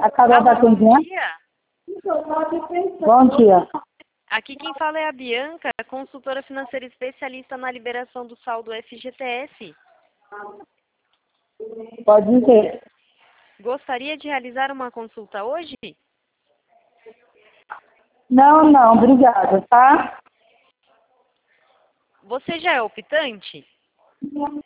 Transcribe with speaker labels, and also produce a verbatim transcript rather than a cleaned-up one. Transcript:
Speaker 1: A Carol da
Speaker 2: Alô, bom
Speaker 1: cozinha?
Speaker 2: dia.
Speaker 1: Bom dia.
Speaker 2: Aqui quem fala é a Bianca, consultora financeira especialista na liberação do saldo F G T S.
Speaker 1: Pode dizer.
Speaker 2: Gostaria de realizar uma consulta hoje?
Speaker 1: Não, não, obrigada, tá?
Speaker 2: Você já é optante?